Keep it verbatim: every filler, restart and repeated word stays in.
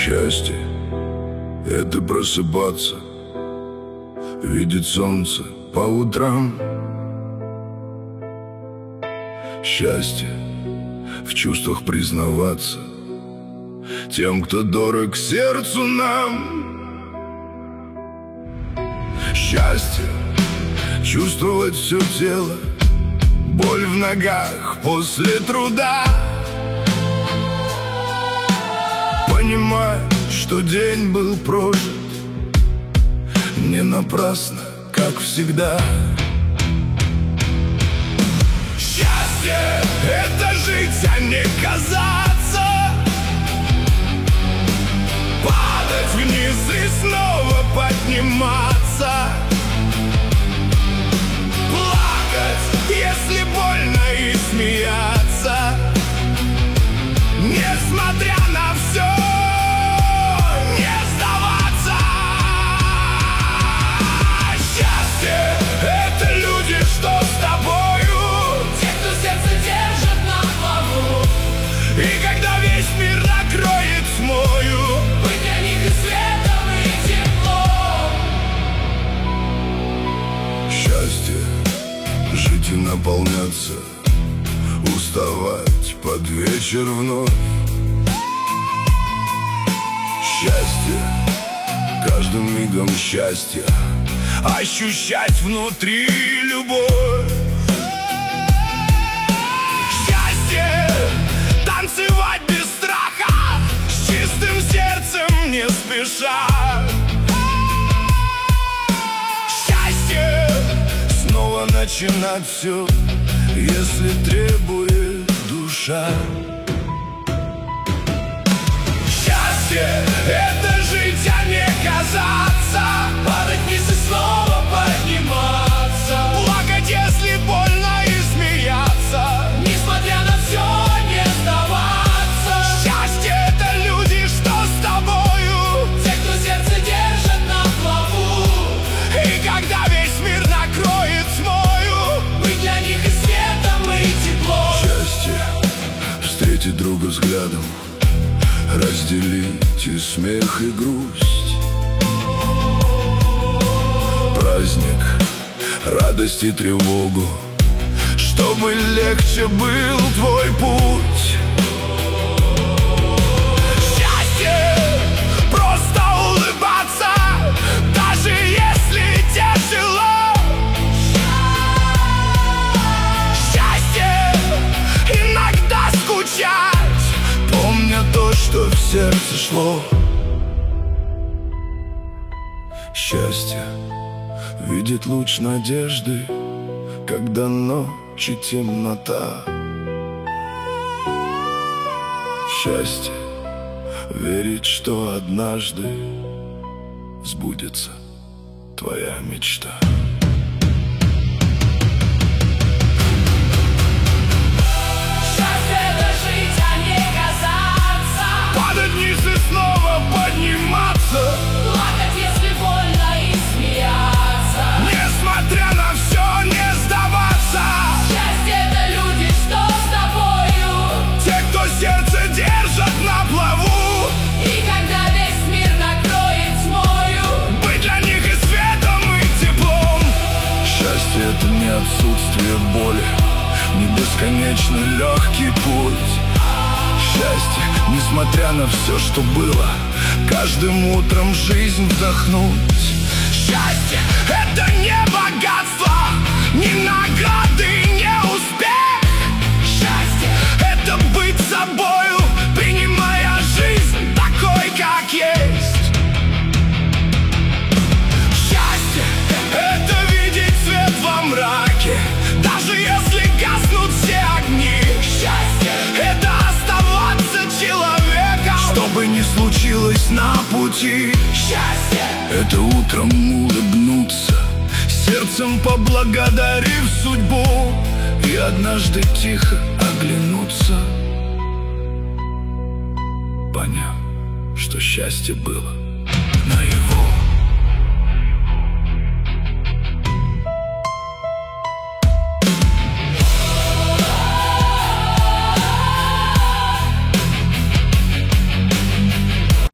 Счастье — это просыпаться, видеть солнце по утрам. Счастье — в чувствах признаваться тем, кто дорог сердцу нам. Счастье — чувствовать все тело, боль в ногах после труда, понимая, что день был прожит не напрасно, как всегда. Счастье — это жить, а не казаться, падать вниз и снова подниматься, плакать, если больно, и смеяться, несмотря на все. И когда весь мир накроет тьмою, быть для них и светом, и теплом. Счастье — жить и наполняться, уставать под вечер вновь. Счастье — каждым мигом счастья ощущать внутри любовь. Танцевать без страха, с чистым сердцем не спеша. Счастье — снова начинать все, если требует душа. Счастье — это жить, а не казаться, падать вниз и снова подниматься, плакать, если больно, и смеяться, несмотря на все. Встретить друга взглядом, разделить и смех, и грусть. Праздник, радость и тревогу, чтобы легче был твой путь. Счастье — просто улыбаться, даже если тяжело. Помня то, что в сердце шло. Счастье — видеть луч надежды, когда ночь и темнота. Счастье — верить, что однажды сбудется твоя мечта. Подниматься, плакать, если больно, и смеяться, несмотря на все, не сдаваться. Счастье — это люди, что с тобою, те, кто сердце держат на плаву. И когда весь мир накроет тьмою, быть для них и светом, и теплом. Счастье — это не отсутствие боли, не бесконечно легкий путь. Счастье, несмотря на все, что было, каждым утром жизнь вдохнуть. Счастье — это не богатство, не награды, не успех. Счастье — это быть собою, принимая жизнь такой, как есть. Счастье — это видеть свет во мраке, даже если гаснут все огни. Счастье — это человека, что бы ни случилось на пути. Счастье — это утром улыбнуться, сердцем поблагодарив судьбу, и однажды тихо оглянуться, поняв, что счастье было